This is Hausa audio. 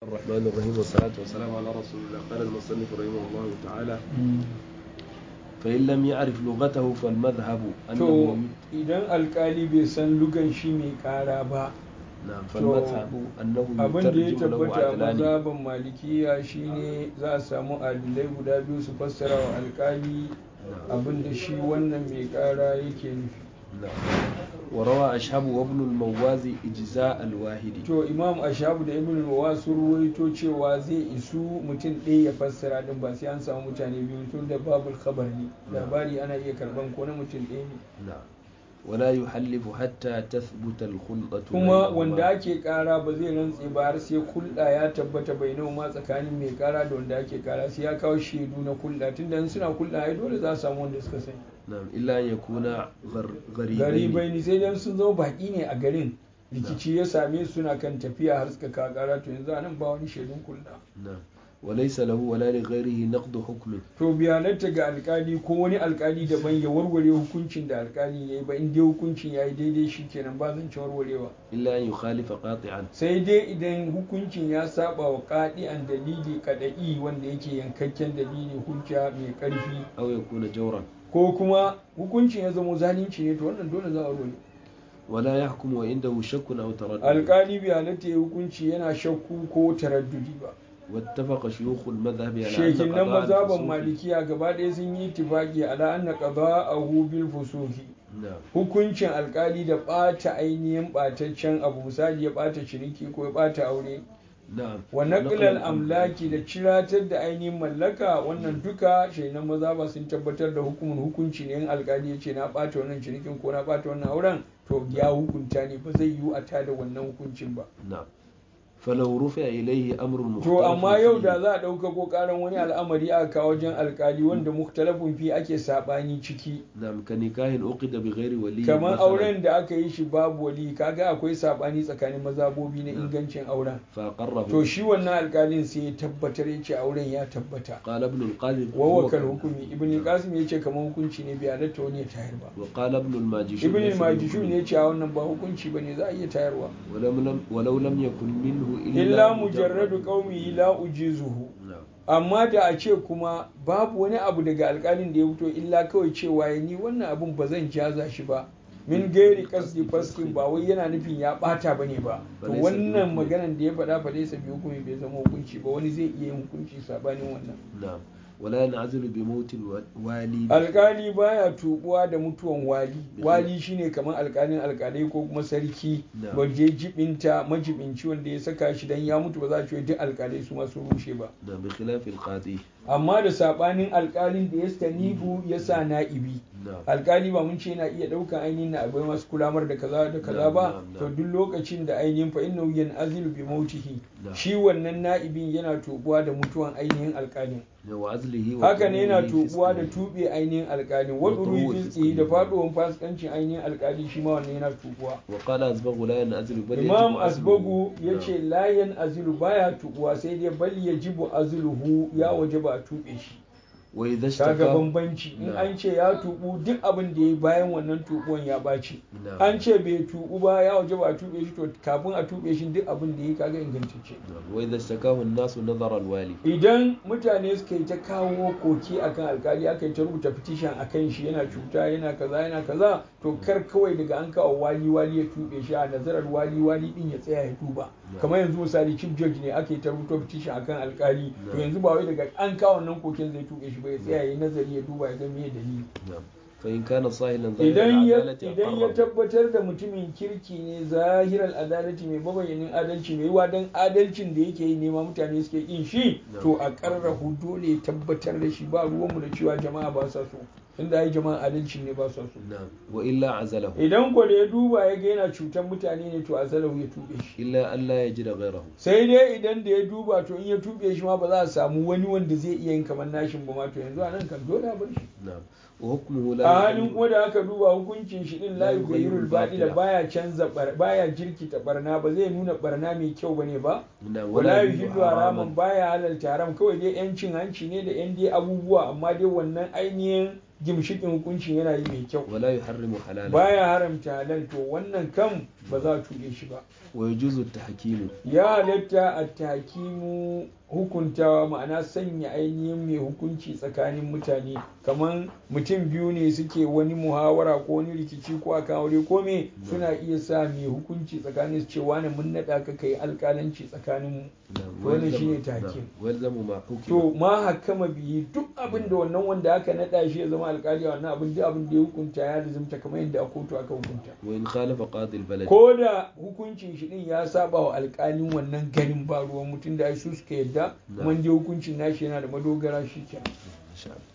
الرحمن الرحيم والصلاة والسلام على رسول الله. قال المصنف رحمه الله تعالى فإن لم يعرف لغته فالمذهب to idan alkali bai san lugan shi mai kara ba نعم فالمذهب أنه abin da ya يترجم له tabbata a عدلان. mazhaban malikiya shine za a samu adilai guda biyu su fassara wa alkali abin da shi wannan mai kara yake nufi. نعم وروى أشهب وابن الموازي إجزاء الواحد. to imam ashabu da ibn al sun ruwaito cewa zai isu mutum ɗaya ya fassara din ba sai an samu mutane biyu tun da babul khabar ne labari ana iya karban ko na mutum ɗaya ne. نعم ولا يحلف حتى تثبت الخلطة kuma بينهما. wanda ake kara ba zai rantse ba har sai kulɗa ya tabbata bai ma tsakanin mai kara da wanda ake kara sai ya kawo shaidu na kulɗa tunda in suna kulɗa ai dole za a samu wanda suka sani. نعم إلا أن يكون gari غريبين. bai ni sai dan sun zama baki ne a garin rikici ya same su suna kan tafiya har suka kawo kara to yanzu anan ba wani shaidun kulɗa. نعم وليس له ولا لغيره نقد حكم. to biyanarta ga alkali ko wani alkali daban ya warware hukuncin da alkali ya yi ba in dai hukuncin ya yi daidai shi kenan ba zan ci warwarewa. إلا أن يخالف قاطعا. sai dai idan hukuncin ya saba wa an dalili kada'i wanda yake yankakken dalili hujja mai karfi أو يكون جورا. ko kuma hukuncin ya zama zalunci ne to wannan dole za a role. ولا يحكم وعنده شك أو تردد. alkali bai halatta ya hukunci yana shakku ko taraddudi ba. واتفق شيوخ المذهب على أن shekin nan قضاء mazaban الفسوق. malikiya gaba ɗaya sun yi ittifaqi ala anna qada'ahu bil fusuhi نعم hukuncin alkali da ɓata ainihin ɓataccen abu misali ya ɓata ciniki ko ya ɓata aure نعم wa naqlal amlaki da ciratar da ainihin mallaka wannan duka shainan maza ba sun tabbatar da hukunci ne in alkali ya ce na ɓata wannan cinikin ko na ɓata wannan auren to ya hukunta ne ba zai yiwu a tada wannan hukuncin ba. نعم فلو رفع إليه أمر to مختلف amma yau فيه. da za a ɗauka ko ƙaran wani al'amari aka kawo wajen alkali wanda mukhtalafun fi ake saɓani ciki نعم كنكاه عقد بغير ولي kamar مثلاً. auren da aka yi shi babu wali kaga akwai saɓani tsakanin mazabobi na ingancin auren فأقره. to shi wannan alkalin sai ya tabbatar ya ce auren ya tabbata قال ابن القاضي wawa kan hukumi ibn qasim ya ce kamar hukunci ne bai halatta wani ya tayar ba. وقال ابن الماجشون ibn ليس majishun بحكم. ya ce a wannan ba hukunci bane za a iya tayarwa ولو لم يكن منه illa mujarradu qaumi la ujizuhu نعم amma da a ce kuma babu wani abu daga alkalin da ya fito illa kawai cewa ya ni wannan abun ba zan jaza shi ba min gairi kasdi faskin ba wai yana nufin ya bata bane ba to wannan maganan da ya faɗa fa dai sabi hukumi bai zama hukunci ba wani zai iya yin hukunci sabanin wannan. نعم ولا ينعزل بموت الوالي. alkali baya tubuwa da mutuwan wali shine kamar alkalin alkalai ko kuma sarki Na'am. waje jibinta majibinci wanda ya saka shi dan ya mutu ba za a ce duk alkalai su masu rushe ba. نعم بخلاف القاضي. amma da sabanin alkalin da ya stanibu ya sa na'ibi نعم alkali ba mun ce yana iya daukan ainihin na abai masu kulamar da kaza da kaza ba Na'am. to duk lokacin da ainihin fa innahu yan'azilu bi mautihi Na'am. shi wannan na'ibin yana tubuwa da mutuwan ainihin alkalin وعزله haka ne yana وقبوله tubuwa da فسق. tube ainihin alkalin wadda Wa turuwi fiski da fisqi. faduwan fasikancin ainihin alkali shi ma wannan yana tubuwa. وقال أسبغ لا ينعزل بل يجب imam عزله. asbagu ya نعم. ce layan azilu baya tubuwa sai dai bal yajibu azluhu ya waje ba a tube shi. وإذا kaga اشتكى. bambanci in Na'am. an ce ya tubu duk abin da ya yi bayan wannan tubuwan ya ɓaci Na'am. an ce bai tubu ba ya waje ba a tube shi to kafin a tube shi duk abin da ya yi kaga ingantacce. نعم. وإذا اشتكاه الناس نظر الوالي. idan mutane suka yi ta kawo koki akan alkali aka yi ta rubuta petition akan shi yana cuta yana kaza to kar kawai daga an kawo wali ya tube shi a nazarar wali din ya tsaya ya duba kamar yanzu misali chief judge ne aka yi ta rubuta petition akan alkali to yanzu ba wai daga an kawo wannan kokin zai tube shi ba ya tsaya ya nazari ya duba ya ga me dalili. نعم فإن كان صاهلا ظاهر idan ya العدالة أقره. tabbatar da mutumin kirki ne zahirar adalci mai mabayyanin adalci mai yiwa dan adalcin da yake yi nema mutane suke yin shi to a karrahu dole ya tabbatar da shi ba ruwanmu da cewa jama'a ba sa so inda ai jama'a adalci ne ba sa so. نعم وإلا عزله. idan ko da ya duba ya ga yana cutar mutane ne to azalahu ya tube shi إلا أن لا يجد غيره. sai dai idan da ya duba to in ya tube shi ma ba za a samu wani wanda zai iya yin kamar nashin ba ma to yanzu a nan kan dole a bar shi. نعم وحكمه a لا halin kuma da aka duba hukuncin shi din la yughayyirul badila baya canza baya jirkita barna ba zai nuna barna mai kyau bane ba نعم wala يحل yuhillu haraman baya halalta haram kawai dai yancin hanci ne da yan dai abubuwa amma dai wannan ainihin gimshikin hukuncin yana yi mai kyau ولا يحرم حلالا. baya haramta halal to wannan kam ba za a tuge shi ba. wa yajuzu tahkimu Ya halatta a takimu hukuntawa, ma'ana sanya ainihin mai hukunci tsakanin mutane, kamar mutum biyu ne suke wani muhawara ko wani rikici ko akan aure ko me, suna iya sa mai hukunci tsakanin su cewa ne mun naɗa ka kai alƙalanci tsakanin mu. Wannan shine takim. To ma hakama bihi, duk abin da wannan wanda aka naɗa shi ya zama alƙali wannan abin, duk abin da ya hukunta ya lazimta kamar yadda a kotu aka hukunta. wa in khalafa qadi al-balad Ko da hukuncin shi din ya saba wa alƙalin wannan garin ba ruwan mutum da su suka yadda, kuma dai hukuncin nashi yana da madogara shi kenan.